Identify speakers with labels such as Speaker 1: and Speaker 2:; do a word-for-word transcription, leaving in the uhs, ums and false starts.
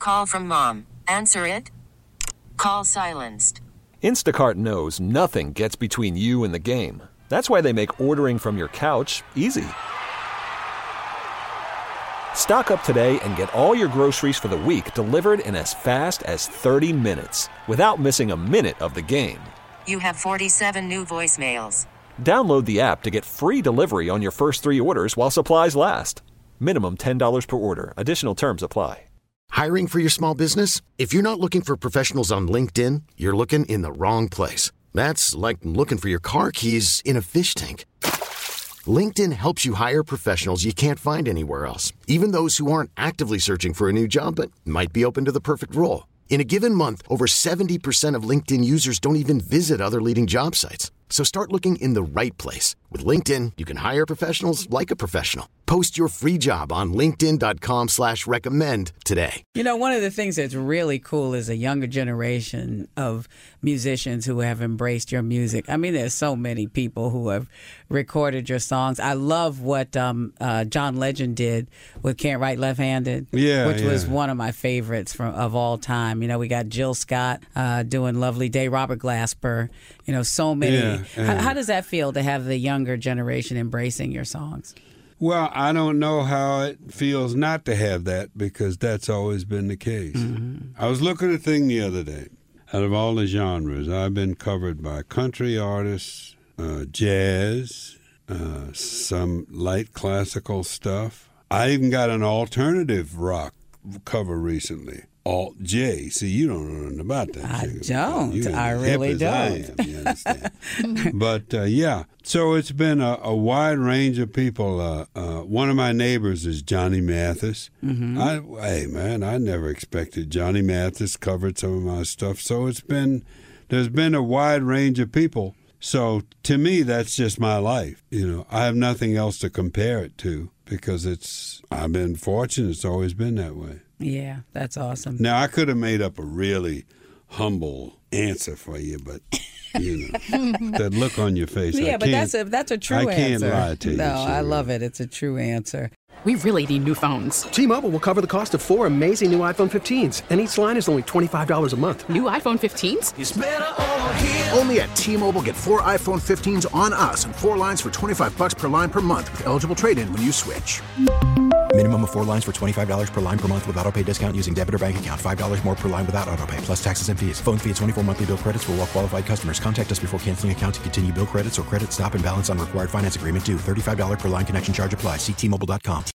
Speaker 1: call from mom. Answer it. Call silenced.
Speaker 2: Instacart knows nothing gets between you and the game. That's why they make ordering from your couch easy. Stock up today and get all your groceries for the week delivered in as fast as thirty minutes without missing a minute of the game.
Speaker 1: You have forty-seven new voicemails.
Speaker 2: Download the app to get free delivery on your first three orders while supplies last. Minimum ten dollars per order. Additional terms apply.
Speaker 3: Hiring for your small business? If you're not looking for professionals on LinkedIn, you're looking in the wrong place. That's like looking for your car keys in a fish tank. LinkedIn helps you hire professionals you can't find anywhere else, even those who aren't actively searching for a new job but might be open to the perfect role. In a given month, over seventy percent of LinkedIn users don't even visit other leading job sites. So start looking in the right place. With LinkedIn, you can hire professionals like a professional. Post your free job on linkedin.com slash recommend today.
Speaker 4: You know, one of the things that's really cool is a younger generation of musicians who have embraced your music. I mean, there's so many people who have recorded your songs. I love what um, uh, John Legend did with Can't Write Left-Handed,
Speaker 5: yeah,
Speaker 4: which
Speaker 5: yeah.
Speaker 4: was one of my favorites from of all time. You know, we got Jill Scott uh, doing Lovely Day, Robert Glasper, you know, so many.
Speaker 5: Yeah, yeah.
Speaker 4: How, how does that feel to have the younger generation embracing your songs?
Speaker 5: Well, I don't know how it feels not to have that because that's always been the case.
Speaker 4: Mm-hmm.
Speaker 5: I was looking at a thing the other day. Out of all the genres, I've been covered by country artists, uh, jazz, uh, some light classical stuff. I even got an alternative rock cover recently. Alt J. See, you don't know nothing about that.
Speaker 4: I
Speaker 5: shit.
Speaker 4: don't.
Speaker 5: You
Speaker 4: I
Speaker 5: as
Speaker 4: really
Speaker 5: hip as
Speaker 4: don't.
Speaker 5: I am, you understand? But, uh, yeah. So it's been a, a wide range of people. Uh, uh, one of my neighbors is Johnny Mathis.
Speaker 4: Mm-hmm.
Speaker 5: I, hey, man, I never expected Johnny Mathis covered some of my stuff. So it's been, there's been a wide range of people. So to me, that's just my life. You know, I have nothing else to compare it to because it's, I've been fortunate. It's always been that way.
Speaker 4: Yeah, that's awesome.
Speaker 5: Now, I could have made up a really humble answer for you, but, you know, that look on your face.
Speaker 4: Yeah,
Speaker 5: I
Speaker 4: but that's a that's a true
Speaker 5: I
Speaker 4: answer.
Speaker 5: can't lie to you.
Speaker 4: No,
Speaker 5: Sherry.
Speaker 4: I love it. It's a true answer.
Speaker 6: We really need new phones.
Speaker 7: T-Mobile will cover the cost of four amazing new iPhone fifteens, and each line is only twenty-five dollars a month.
Speaker 6: New iPhone fifteens?
Speaker 8: It's better over here. Only at T-Mobile, get four iPhone fifteens on us and four lines for twenty-five bucks per line per month with eligible trade-in when you switch.
Speaker 9: Minimum of four lines for twenty-five dollars per line per month with autopay discount using debit or bank account. five dollars more per line without autopay, plus taxes and fees. Phone fee at twenty-four monthly bill credits for well-qualified customers. Contact us before canceling account to continue bill credits or credit stop and balance on required finance agreement due. thirty-five dollars per line connection charge applies. See T Mobile dot com.